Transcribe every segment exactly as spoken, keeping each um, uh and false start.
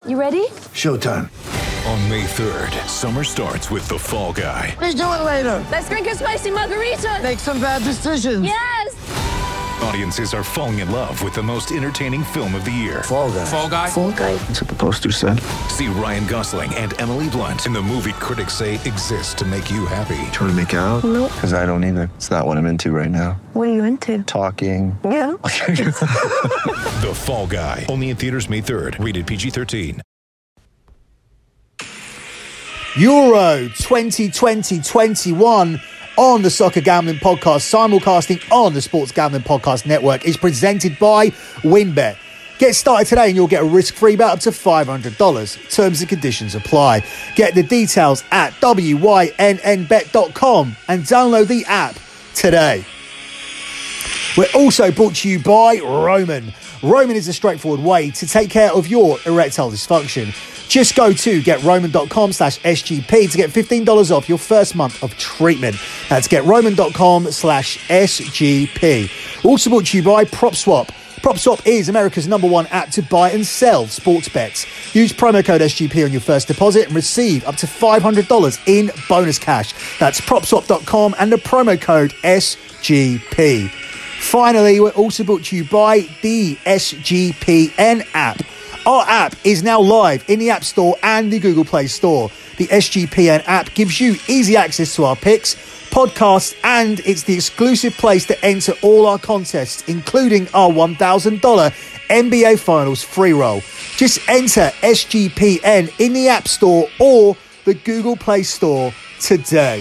You ready? Showtime. On May third, summer starts with The Fall Guy. Let's do it later. Let's drink a spicy margarita. Make some bad decisions. Yes! Audiences are falling in love with the most entertaining film of the year. Fall Guy. Fall Guy? Fall Guy. That's what the poster said. See Ryan Gosling and Emily Blunt in the movie critics say exists to make you happy. Trying to make it out? Nope. Because I don't either. It's not what I'm into right now. What are you into? Talking. Yeah. The Fall Guy. Only in theaters May third. Rated P G thirteen. Euro twenty twenty twenty-one on the Soccer Gambling Podcast, simulcasting on the Sports Gambling Podcast Network, is presented by WynnBET. Get started today and you'll get a risk-free bet up to five hundred dollars. Terms and conditions apply. Get the details at W Y N N bet dot com and download the app today. We're also brought to you by Roman. Roman is a straightforward way to take care of your erectile dysfunction. Just go to getroman.com slash SGP to get fifteen dollars off your first month of treatment. That's getroman.com slash SGP. Also brought to you by PropSwap. PropSwap is America's number one app to buy and sell sports bets. Use promo code S G P on your first deposit and receive up to five hundred dollars in bonus cash. That's propswap dot com and the promo code S G P. Finally, we're also brought to you by the S G P N app. Our app is now live in the App Store and the Google Play Store. The S G P N app gives you easy access to our picks, podcasts, and it's the exclusive place to enter all our contests, including our one thousand dollars N B A Finals free roll. Just enter S G P N in the App Store or the Google Play Store today.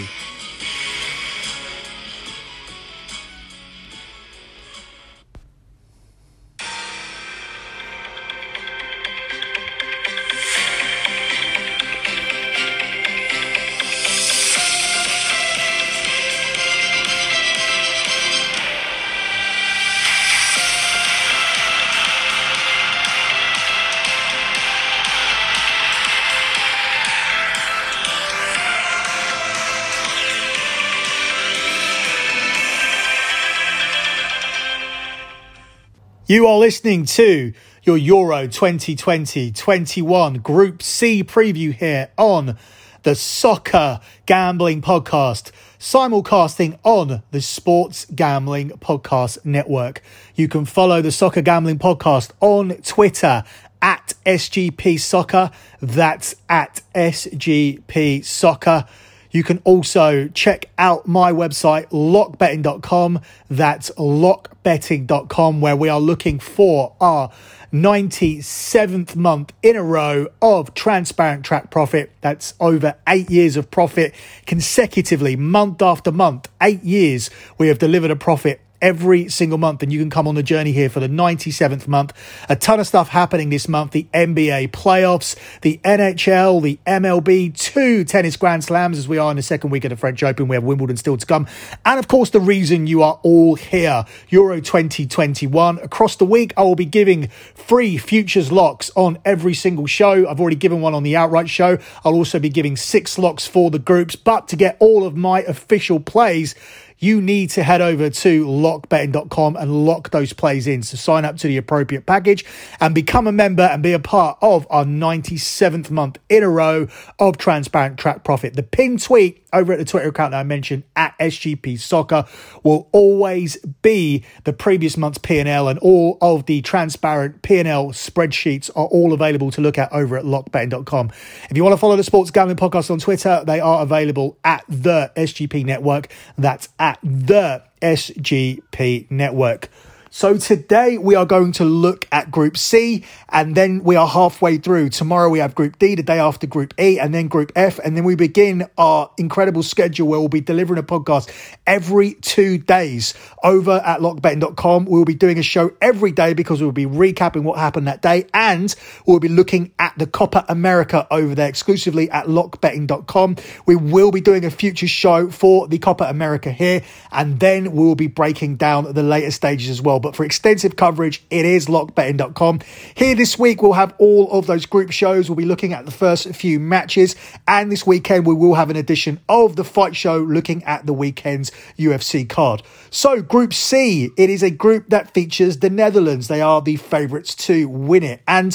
You are listening to your Euro twenty twenty twenty-one Group C preview here on the Soccer Gambling Podcast, simulcasting on the Sports Gambling Podcast Network. You can follow the Soccer Gambling Podcast on Twitter at S G P Soccer. That's at S G P Soccer. You can also check out my website, lock betting dot com. That's lock betting dot com, where we are looking for our ninety-seventh month in a row of transparent track profit. That's over eight years of profit consecutively, month after month. Eight years we have delivered a profit every single month, and you can come on the journey here for the ninety-seventh month. A ton of stuff happening this month: the N B A playoffs, the N H L, the M L B, two tennis grand slams as we are in the second week of the French Open. We have Wimbledon still to come, and of course the reason you are all here, Euro twenty twenty-one. Across the week I will be giving free futures locks on every single show. I've already given one on the outright show. I'll also be giving six locks for the groups, but to get all of my official plays, you need to head over to lock betting dot com and lock those plays in. So sign up to the appropriate package and become a member and be a part of our ninety-seventh month in a row of transparent track profit. The pinned tweet over at the Twitter account that I mentioned, at S G P Soccer, will always be the previous month's P and L, and all of the transparent P and L spreadsheets are all available to look at over at lock betting dot com. If you want to follow the Sports Gambling Podcast on Twitter, they are available at the S G P Network. That's at the S G P Network. So today we are going to look at Group C, and then we are halfway through. Tomorrow we have Group D, the day after Group E, and then Group F, and then we begin our incredible schedule where we'll be delivering a podcast every two days over at lock betting dot com. We'll be doing a show every day because we'll be recapping what happened that day, and we'll be looking at the Copa America over there exclusively at lock betting dot com. We will be doing a future show for the Copa America here, and then we'll be breaking down the later stages as well. But for extensive coverage, it is lock betting dot com. Here this week, we'll have all of those group shows. We'll be looking at the first few matches. And this weekend, we will have an edition of the Fight Show looking at the weekend's U F C card. So Group C, it is a group that features the Netherlands. They are the favourites to win it. And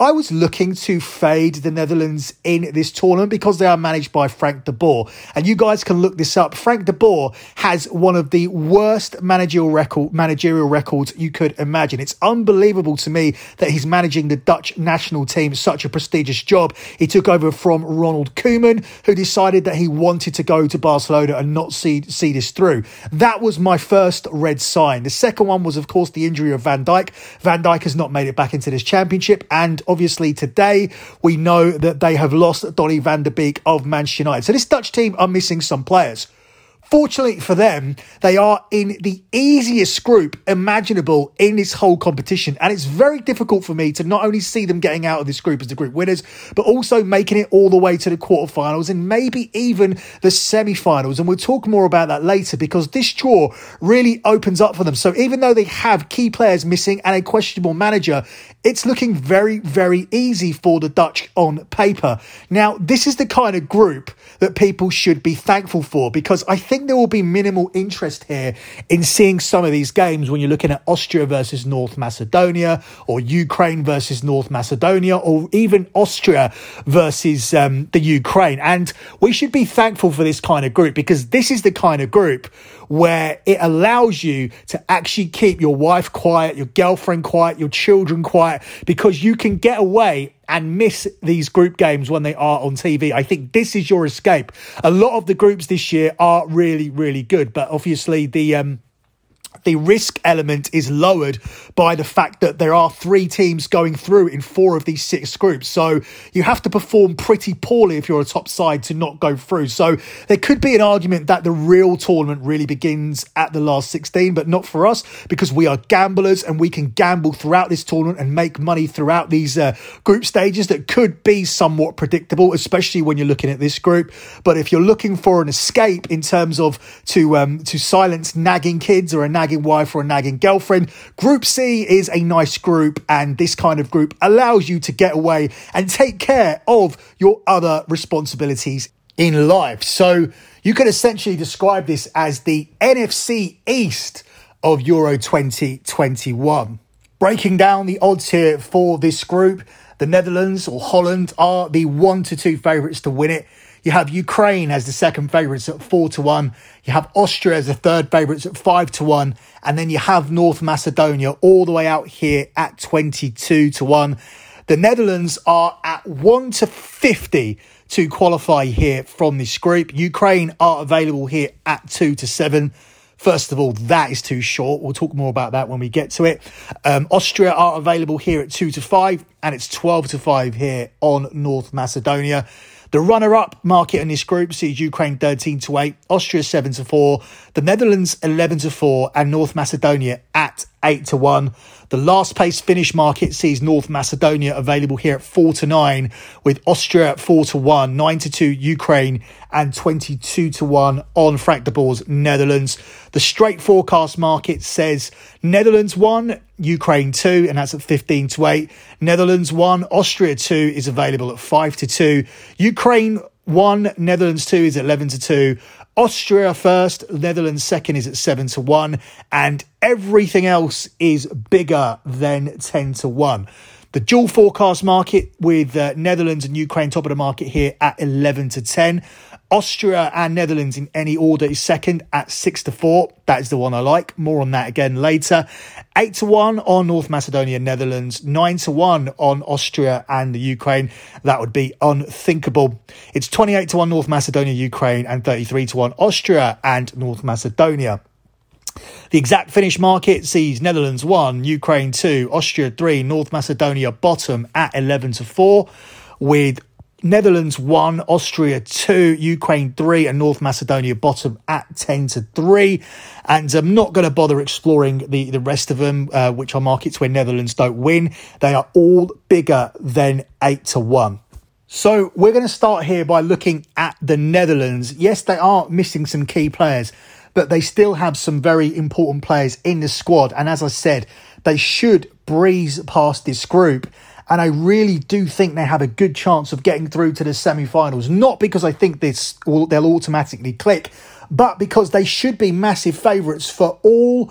I was looking to fade the Netherlands in this tournament because they are managed by Frank de Boer. And you guys can look this up. Frank de Boer has one of the worst managerial record, managerial records you could imagine. It's unbelievable to me that he's managing the Dutch national team, such a prestigious job. He took over from Ronald Koeman, who decided that he wanted to go to Barcelona and not see, see this through. That was my first red sign. The second one was, of course, the injury of Van Dijk. Van Dijk has not made it back into this championship. And obviously today we know that they have lost Donny van der Beek of Manchester United. So this Dutch team are missing some players. Fortunately for them, they are in the easiest group imaginable in this whole competition. And it's very difficult for me to not only see them getting out of this group as the group winners, but also making it all the way to the quarterfinals and maybe even the semi-finals. And we'll talk more about that later because this draw really opens up for them. So even though they have key players missing and a questionable manager, it's looking very, very easy for the Dutch on paper. Now, this is the kind of group that people should be thankful for because I think there will be minimal interest here in seeing some of these games when you're looking at Austria versus North Macedonia or Ukraine versus North Macedonia or even Austria versus um, the Ukraine. And we should be thankful for this kind of group because this is the kind of group where it allows you to actually keep your wife quiet, your girlfriend quiet, your children quiet, because you can get away and miss these group games when they are on T V. I think this is your escape. A lot of the groups this year are really, really good, but obviously the um, the risk element is lowered by the fact that there are three teams going through in four of these six groups. So you have to perform pretty poorly if you're a top side to not go through. So there could be an argument that the real tournament really begins at the last sixteen, but not for us because we are gamblers and we can gamble throughout this tournament and make money throughout these uh, group stages that could be somewhat predictable, especially when you're looking at this group. But if you're looking for an escape in terms of to um, to silence nagging kids or a nagging wife or a nagging girlfriend, Group C is a nice group, and this kind of group allows you to get away and take care of your other responsibilities in life. So you could essentially describe this as the N F C East of Euro twenty twenty-one. Breaking down the odds here for this group, the Netherlands or Holland are the one to two favourites to win it. You have Ukraine as the second favourites at four to one. You have Austria as the third favourites at five to one. And then you have North Macedonia all the way out here at twenty-two to one. The Netherlands are at one to fifty to qualify here from this group. Ukraine are available here at two to seven. First of all, that is too short. We'll talk more about that when we get to it. Um, Austria are available here at two to five, and it's twelve to five here on North Macedonia. The runner-up market in this group sees Ukraine thirteen to eight, Austria seven to four, the Netherlands eleven to four, and North Macedonia at eight to one. The last place finish market sees North Macedonia available here at four to nine, with Austria at four to one, nine to two Ukraine, and twenty-two to one on Frank de Boer's Netherlands. The straight forecast market says Netherlands one, Ukraine two, and that's at fifteen to eight. Netherlands one, Austria two is available at five to two. Ukraine one, Netherlands two is at eleven to two. Austria first, Netherlands second is at seven to one, and everything else is bigger than ten to one. The dual forecast market with uh, Netherlands and Ukraine top of the market here at eleven to ten. Austria and Netherlands in any order is second at six to four. That is the one I like. More on that again later. eight to one on North Macedonia and Netherlands. nine to one on Austria and the Ukraine. That would be unthinkable. It's twenty-eight to one North Macedonia, Ukraine, and thirty-three to one Austria and North Macedonia. The exact finish market sees Netherlands one, Ukraine two, Austria three, North Macedonia bottom at eleven to four, with Netherlands one, Austria two, Ukraine three, and North Macedonia bottom at ten to three. And I'm not going to bother exploring the, the rest of them, uh, which are markets where Netherlands don't win. They are all bigger than eight to one. So we're going to start here by looking at the Netherlands. Yes, they are missing some key players, but they still have some very important players in the squad. And as I said, they should breeze past this group. And I really do think they have a good chance of getting through to the semi-finals. Not because I think this they'll automatically click, but because they should be massive favourites for all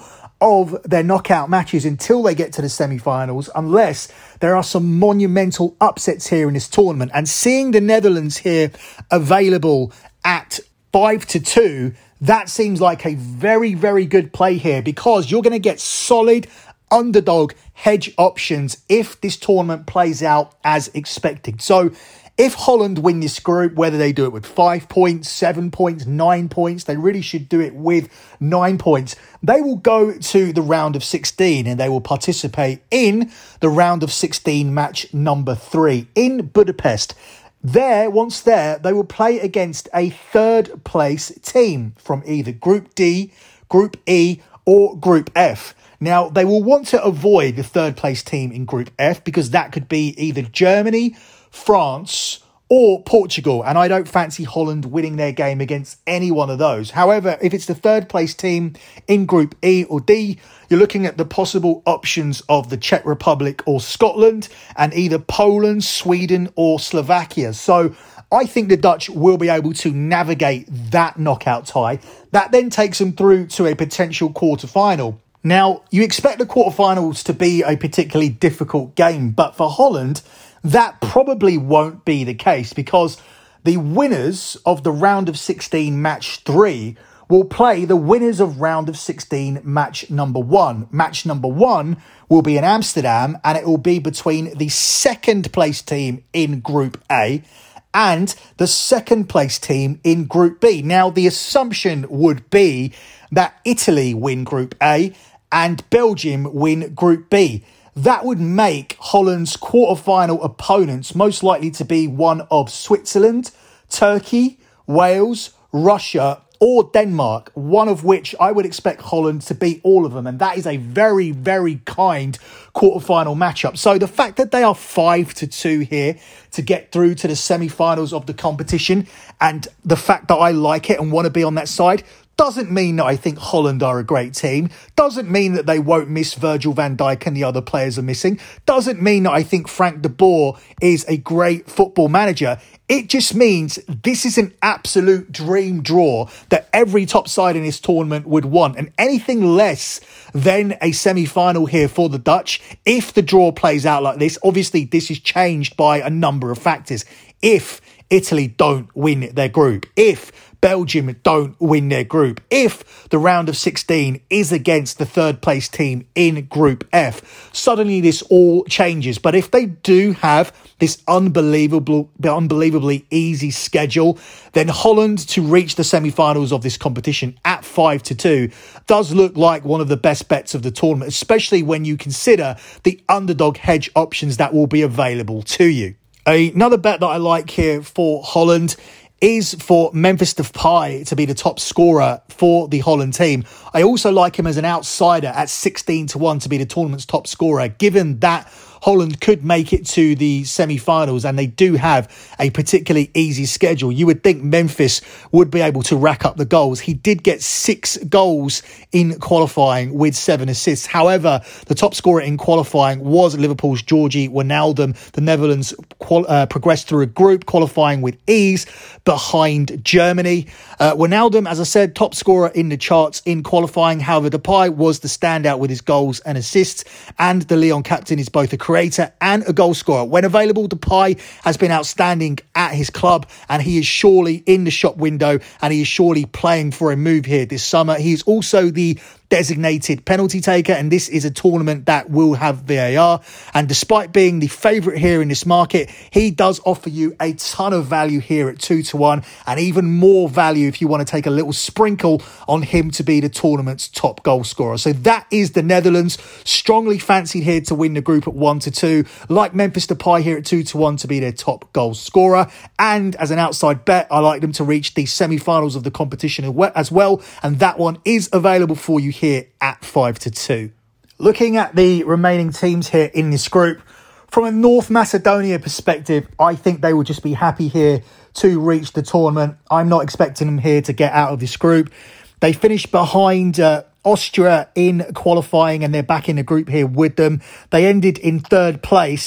of their knockout matches until they get to the semi-finals, unless there are some monumental upsets here in this tournament. And seeing the Netherlands here available at five to two, that seems like a very, very good play here, because you're going to get solid underdog hedge options if this tournament plays out as expected. So if Holland win this group, whether they do it with five points, seven points, nine points, they really should do it with nine points. They will go to the round of sixteen and they will participate in the round of sixteen match number three in Budapest. There, once there, they will play against a third place team from either Group D, Group E or Group F. Now, they will want to avoid the third place team in Group F because that could be either Germany, France or Portugal, and I don't fancy Holland winning their game against any one of those. However, if it's the third place team in Group E or D, you're looking at the possible options of the Czech Republic or Scotland, and either Poland, Sweden or Slovakia. So I think the Dutch will be able to navigate that knockout tie. That then takes them through to a potential quarterfinal. Now, you expect the quarterfinals to be a particularly difficult game, but for Holland, that probably won't be the case, because the winners of the round of sixteen match three will play the winners of round of sixteen match number one. Match number one will be in Amsterdam, and it will be between the second place team in Group A and the second place team in Group B. Now, the assumption would be that Italy win Group A and Belgium win Group B. That would make Holland's quarterfinal opponents most likely to be one of Switzerland, Turkey, Wales, Russia or Denmark, one of which I would expect Holland to beat all of them. And that is a very, very kind quarterfinal matchup. So the fact that they are five to two here to get through to the semi-finals of the competition, and the fact that I like it and want to be on that side, doesn't mean that I think Holland are a great team. Doesn't mean that they won't miss Virgil van Dijk and the other players are missing. Doesn't mean that I think Frank de Boer is a great football manager. It just means this is an absolute dream draw that every top side in this tournament would want. And anything less than a semi-final here for the Dutch, if the draw plays out like this, obviously this is changed by a number of factors. If Italy don't win their group, if Belgium don't win their group, if the round of sixteen is against the third place team in Group F, suddenly this all changes. But if they do have this unbelievable, unbelievably easy schedule, then Holland to reach the semi-finals of this competition at five to two does look like one of the best bets of the tournament, especially when you consider the underdog hedge options that will be available to you. Another bet that I like here for Holland is for Memphis Depay to be the top scorer for the Holland team. I also like him as an outsider at sixteen to one to be the tournament's top scorer, given that Holland could make it to the semi-finals and they do have a particularly easy schedule. You would think Memphis would be able to rack up the goals. He did get six goals in qualifying with seven assists. However, the top scorer in qualifying was Liverpool's Georgie Wijnaldum. The Netherlands qual- uh, progressed through a group qualifying with ease behind Germany. Uh, Wijnaldum, as I said, top scorer in the charts in qualifying. However, Depay was the standout with his goals and assists, and the Lyon captain is both a creator and a goal scorer. When available, Depay has been outstanding at his club, and he is surely in the shop window, and he is surely playing for a move here this summer. He is also the designated penalty taker, and this is a tournament that will have V A R. And despite being the favourite here in this market, he does offer you a ton of value here at two to one, and even more value if you want to take a little sprinkle on him to be the tournament's top goal scorer. So that is the Netherlands, strongly fancied here to win the group at one to two, like Memphis Depay here at two to one to be their top goal scorer. And as an outside bet, I like them to reach the semi-finals of the competition as well, and that one is available for you here at five to two. Looking at the remaining teams here in this group, from a North Macedonia perspective, I think they will just be happy here to reach the tournament. I'm not expecting them here to get out of this group. They finished behind uh, Austria in qualifying, and they're back in the group here with them. They ended in third place,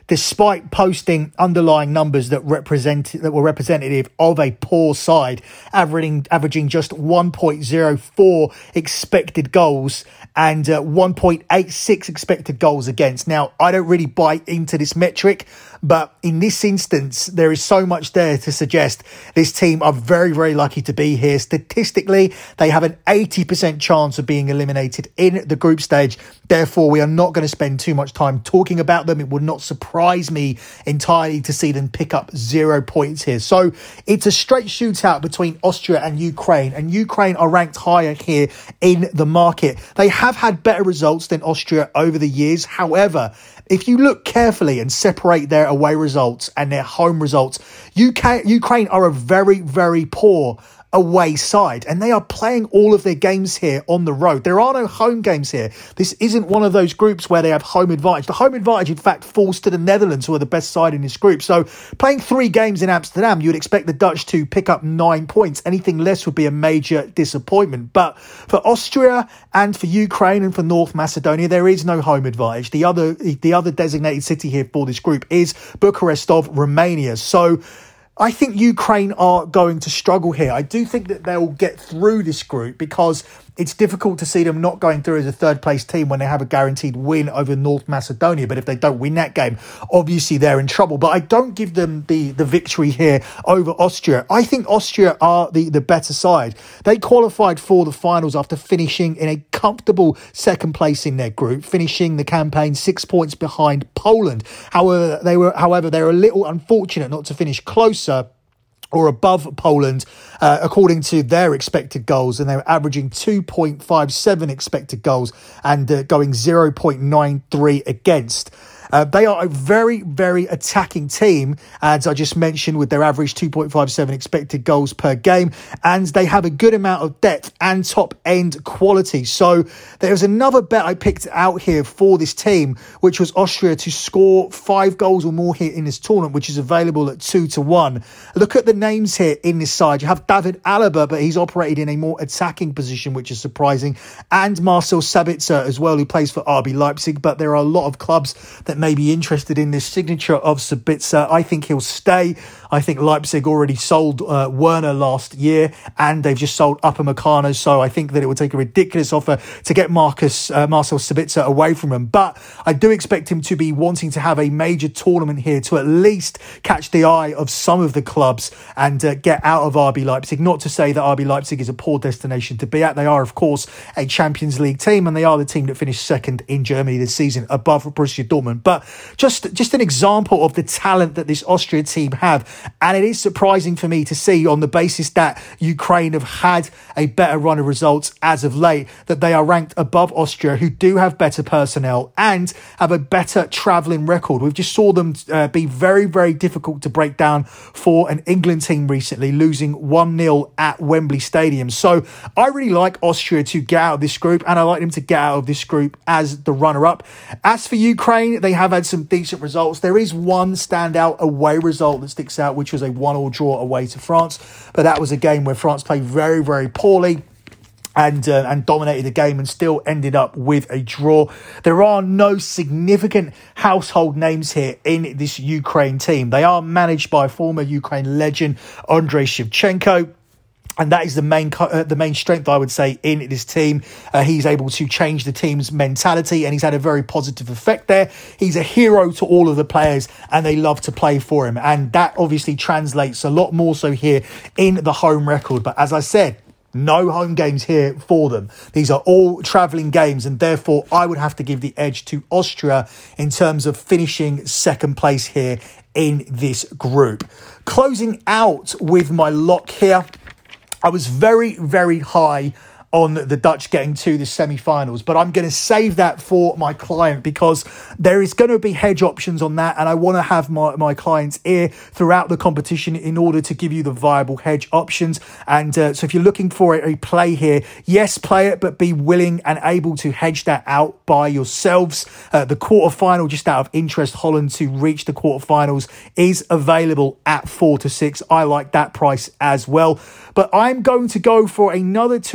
despite posting underlying numbers that represent that were representative of a poor side, averaging averaging just one point oh four expected goals and uh, one point eight six expected goals against. Now, I don't really buy into this metric, but in this instance, there is so much there to suggest this team are very, very lucky to be here. Statistically, they have an eighty percent chance of being eliminated in the group stage. Therefore, we are not going to spend too much time talking about them. It would not surprise me entirely to see them pick up zero points here. So it's a straight shootout between Austria and Ukraine, and Ukraine are ranked higher here in the market. They have had better results than Austria over the years. However, if you look carefully and separate their away results and their home results, U K, Ukraine are a very, very poor away side, and they are playing all of their games here on the road. There are no home games here. This isn't one of those groups where they have home advantage. The home advantage, in fact, falls to the Netherlands, who are the best side in this group. So playing three games in Amsterdam, you would expect the Dutch to pick up nine points. Anything less would be a major disappointment. But for Austria and for Ukraine and for North Macedonia, there is no home advantage. The other, the other designated city here for this group is Bucharest of Romania. So I think Ukraine are going to struggle here. I do think that they'll get through this group because it's difficult to see them not going through as a third place team when they have a guaranteed win over North Macedonia. But if they don't win that game, obviously they're in trouble. But I don't give them the, the victory here over Austria. I think Austria are the, the better side. They qualified for the finals after finishing in a comfortable second place in their group, finishing the campaign six points behind Poland. However, they were, however, they were a little unfortunate not to finish closer or above Poland, uh, according to their expected goals. And they were averaging two point five seven expected goals and uh, going zero point nine three against. Uh, they are a very, very attacking team, as I just mentioned, with their average two point five seven expected goals per game. And they have a good amount of depth and top-end quality. So there's another bet I picked out here for this team, which was Austria to score five goals or more here in this tournament, which is available at two to one. Look at the names here in this side. You have David Alaba, but he's operated in a more attacking position, which is surprising. And Marcel Sabitzer as well, who plays for R B Leipzig. But there are a lot of clubs that may be interested in this signature of Sabitzer. I think he'll stay. I think Leipzig already sold uh, Werner last year, and they've just sold Upamecano. So I think that it would take a ridiculous offer to get Marcus uh, Marcel Sabitzer away from him. But I do expect him to be wanting to have a major tournament here to at least catch the eye of some of the clubs and uh, get out of R B Leipzig. Not to say that R B Leipzig is a poor destination to be at. They are, of course, a Champions League team, and they are the team that finished second in Germany this season, above Borussia Dortmund. But just just an example of the talent that this Austria team have. And it is surprising for me to see, on the basis that Ukraine have had a better run of results as of late, that they are ranked above Austria, who do have better personnel and have a better travelling record. We've just saw them uh, be very, very difficult to break down for an England team recently, losing one nil at Wembley Stadium. So I really like Austria to get out of this group, and I like them to get out of this group as the runner-up. As for Ukraine, they have had some decent results. There is one standout away result that sticks out, which was a one-all draw away to France. But that was a game where France played very, very poorly and uh, and dominated the game and still ended up with a draw. There are no significant household names here in this Ukraine team. They are managed by former Ukraine legend Andrei Shevchenko. And that is the main uh, the main strength, I would say, in this team. Uh, he's able to change the team's mentality, and he's had a very positive effect there. He's a hero to all of the players, and they love to play for him. And that obviously translates a lot more so here in the home record. But as I said, no home games here for them. These are all travelling games, and therefore I would have to give the edge to Austria in terms of finishing second place here in this group. Closing out with my lock here, I was very, very high on the Dutch getting to the semi-finals, but I'm going to save that for my client because there is going to be hedge options on that, and I want to have my, my client's ear throughout the competition in order to give you the viable hedge options. And uh, so if you're looking for a, a play here, yes, play it, but be willing and able to hedge that out by yourselves. Uh, the quarterfinal, just out of interest, Holland to reach the quarterfinals is available at four to six. I like that price as well, but I'm going to go for another two to one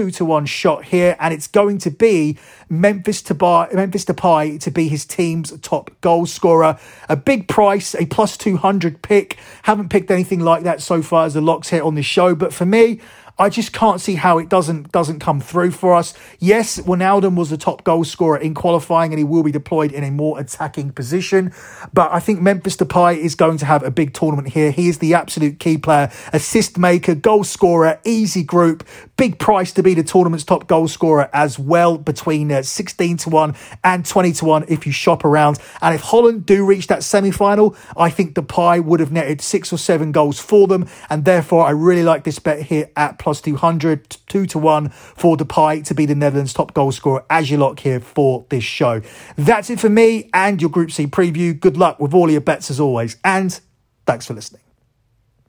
one shot here, and it's going to be Memphis Depay, Memphis Depay to be his team's top goal scorer. A big price, a plus two hundred pick. Haven't picked anything like that so far as the locks here on the show, but for me, I just can't see how it doesn't doesn't come through for us. Yes, Wijnaldum was the top goal scorer in qualifying and he will be deployed in a more attacking position. But I think Memphis Depay is going to have a big tournament here. He is the absolute key player, assist maker, goal scorer, easy group, big price to be the tournament's top goal scorer as well, between uh, sixteen to one and twenty to one if you shop around. And if Holland do reach that semi-final, I think Depay would have netted six or seven goals for them. And therefore, I really like this bet here at plus two hundred, two to one for Depay to be the Netherlands' top goal scorer as your lock here for this show. That's it for me and your Group C preview. Good luck with all your bets as always, and thanks for listening.